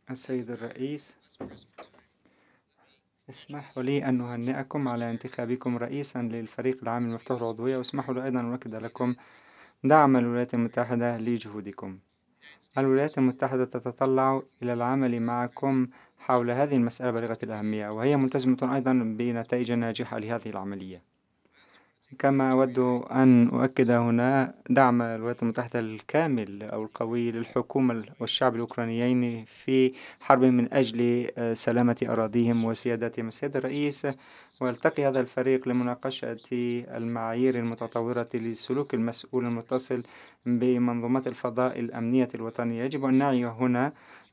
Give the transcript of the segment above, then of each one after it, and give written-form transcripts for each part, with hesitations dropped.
السيد الرئيس، اسمحوا لي أن أهنئكم على انتخابكم رئيسا للفريق العام المفتوح العضوية، واسمحوا لي أيضا أن أؤكد لكم دعم الولايات المتحدة لجهودكم. الولايات المتحدة تتطلع إلى العمل معكم حول هذه المسألة بالغة الأهمية، وهي ملتزمة أيضا بنتائج ناجحة لهذه العملية. كما أود أن أؤكد هنا دعم الولايات المتحدة الكامل أو القوي للحكومة والشعب الأوكرانيين في حرب من أجل سلامة أراضيهم وسيادتهم. السيد الرئيس، ويلتقي هذا الفريق لمناقشة المعايير المتطورة للسلوك المسؤول المتصل بمنظومات الفضاء الأمنية الوطنية. يجب أن نعي هنا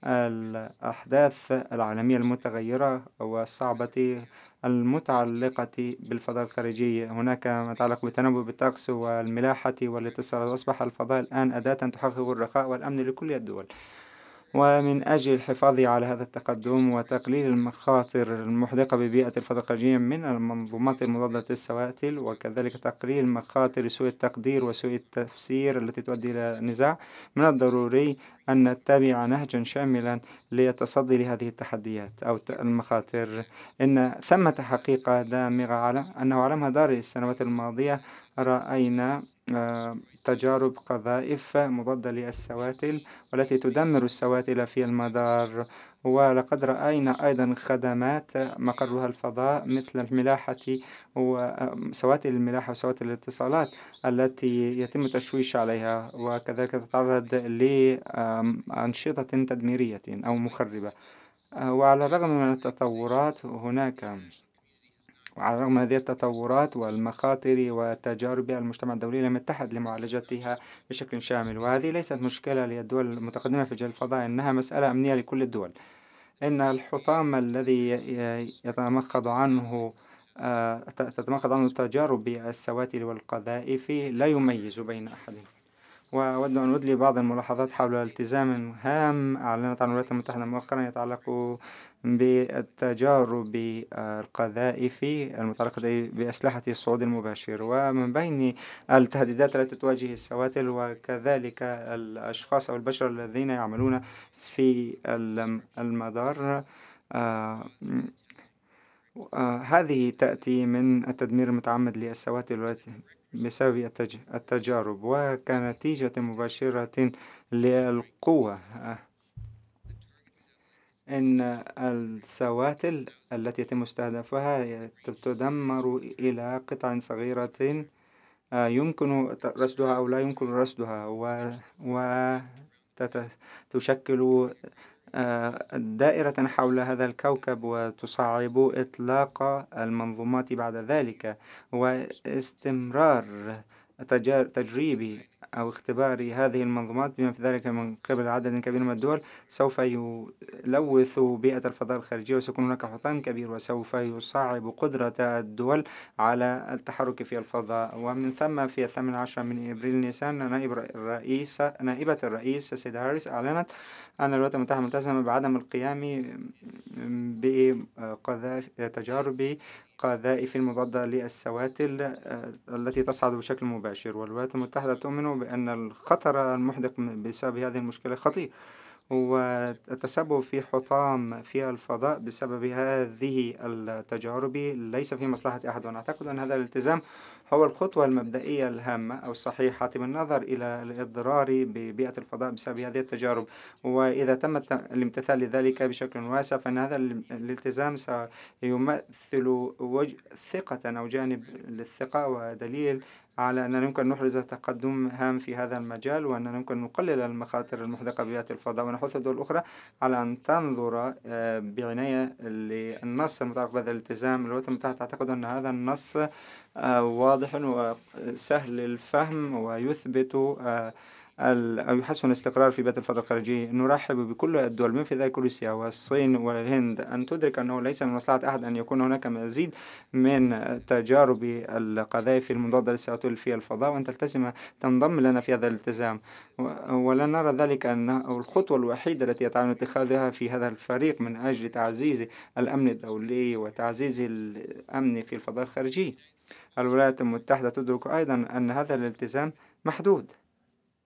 الأحداث العالمية المتغيرة والصعبة المتعلقة بالفضاء الخارجي. هناك ما يتعلق بالتنبؤ بالطقس والملاحة والاتصالات. أصبح الفضاء الآن أداة تحقق الرخاء والأمن لكل الدول، ومن أجل الحفاظ على هذا التقدم وتقليل المخاطر المحدقة ببيئة الفضاء الخارجية من المنظومات المضادة للسواتل، وكذلك تقليل مخاطر سوء التقدير وسوء التفسير التي تؤدي إلى نزاع، من الضروري أن نتبع نهجا شاملا للتصدي لهذه التحديات أو المخاطر. إن ثمة حقيقة دامغة على أنه على مدار السنوات الماضية رأينا تجارب قذائف مضادة للسواتل والتي تدمر السواتل في المدار، ولقد رأينا أيضا خدمات مقرها الفضاء مثل الملاحة وسواتل الملاحة وسواتل الاتصالات التي يتم التشويش عليها، وكذلك تتعرض لأنشطة تدميرية أو مخربة. وعلى الرغم من التطورات هناك وعلى الرغم من هذه التطورات والمخاطر وتجارب المجتمع الدولي لم يتحد لمعالجتها بشكل شامل، وهذه ليست مشكلة للدول المتقدمة في مجال الفضاء، إنها مسألة أمنية لكل الدول. إن الحطام الذي يتمخض عنه تتمخض عنه تجارب السواتل والقذائف لا يميز بين أحد. وأود أن أدلي بعض الملاحظات حول التزام هام أعلنت عن الولايات المتحدة مؤخرا يتعلق بالتجارب القذائف المتعلقة بأسلحة الصعود المباشر. ومن بين التهديدات التي تواجه السواتل وكذلك الأشخاص أو البشر الذين يعملون في المدار، آه، هذه تأتي من التدمير المتعمد للسواتل بسبب التجارب وكنتيجة مباشرة للقوة. إن السواتل التي يتم استهدافها تدمر إلى قطع صغيرة يمكن رصدها أو لا يمكن رصدها، وتشكل دائرة حول هذا الكوكب وتصعب إطلاق المنظومات بعد ذلك، واستمرار تجريب أو اختبار هذه المنظومات بما في ذلك من قبل عدد كبير من الدول سوف يلوث بيئة الفضاء الخارجية، وسيكون هناك حطام كبير وسوف يصعب قدرة الدول على التحرك في الفضاء. ومن ثم في 18 من إبريل نيسان نائبة الرئيس السيدة هاريس أعلنت أن الولايات المتحدة ملتزمة بعدم القيام بتجارب قذائف المضادة للسواتل التي تصعد بشكل مباشر. والولايات المتحدة تؤمن بأن الخطر المحدق بسبب هذه المشكلة خطير، والتسبب في حطام في الفضاء بسبب هذه التجارب ليس في مصلحة أحد. ونعتقد أن هذا الالتزام هو الخطوة المبدئية الهامة أو الصحيحة بالنظر إلى الإضرار ببيئة الفضاء بسبب هذه التجارب. وإذا تم الامتثال لذلك بشكل واسع فإن هذا الالتزام سيمثل ثقة أو جانب للثقة ودليل على أننا يمكن أن نحرز تقدم هام في هذا المجال، وأننا يمكن أن نقلل المخاطر المحدقة ببيئة الفضاء. ونحث الدول الأخرى على أن تنظر بعناية للنص المتعلق بهذا الالتزام. الولايات المتحدة تعتقد أن هذا النص واضح وسهل الفهم ويثبت أو يحسن الاستقرار في بيئة الفضاء الخارجي. نرحب بكل الدول من في ذلك روسيا والصين والهند أن تدرك أنه ليس من مصلحة أحد أن يكون هناك مزيد من تجارب القذائف المضادة للسواتل في الفضاء، وأن تنضم لنا في هذا الالتزام. ولا نرى ذلك أن الخطوة الوحيدة التي يتعين اتخاذها في هذا الفريق من أجل تعزيز الأمن الدولي وتعزيز الأمن في الفضاء الخارجي. الولايات المتحدة تدرك أيضا أن هذا الالتزام محدود،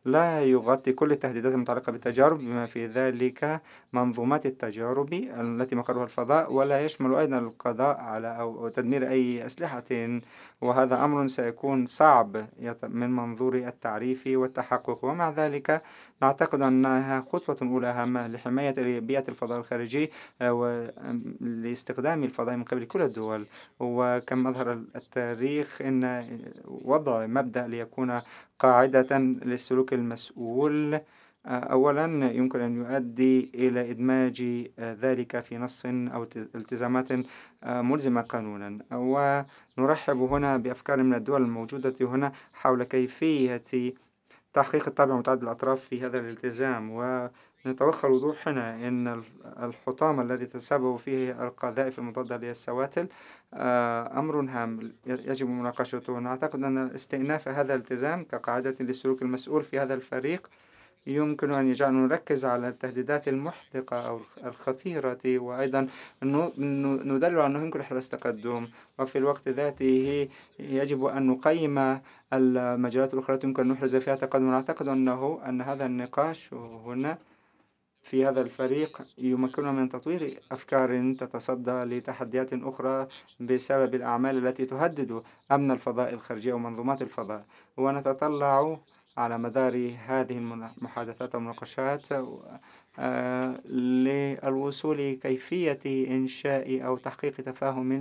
لا يغطي كل التهديدات المتعلقة بالتجارب بما في ذلك منظومات التجارب التي مقرها الفضاء، ولا يشمل أيضا القضاء على أو تدمير أي أسلحة، وهذا أمر سيكون صعب من منظور التعريف والتحقق. ومع ذلك نعتقد أنها خطوة أولى هامة لحماية بيئة الفضاء الخارجي ولاستخدام الفضاء من قبل كل الدول. وكما أظهر التاريخ أن وضع مبدأ ليكون قاعدة للسلوك المسؤول أولا يمكن أن يؤدي إلى إدماج ذلك في نص أو التزامات ملزمة قانونا. ونرحب هنا بأفكار من الدول الموجودة هنا حول كيفية تحقيق الطابع متعدد الأطراف في هذا الالتزام، ونتوخى الوضوح هنا أن الحطام الذي تسبب فيه القذائف المضادة للسواتل أمر هام يجب مناقشته. نعتقد أن استئناف هذا الالتزام كقاعدة للسلوك المسؤول في هذا الفريق يمكن أن يجعلنا نركز على التهديدات المحدقة أو الخطيرة، وأيضا ندل على أنه يمكن إحراز تقدم، وفي الوقت ذاته يجب أن نقيم المجالات الأخرى يمكن أن نحرز فيها تقدم. أعتقد أن هذا النقاش هنا في هذا الفريق يمكننا من تطوير أفكار تتصدى لتحديات أخرى بسبب الأعمال التي تهدد أمن الفضاء الخارجي ومنظومات الفضاء. ونتطلع على مدار هذه المحادثات والمناقشات للوصول كيفية إنشاء أو تحقيق تفاهم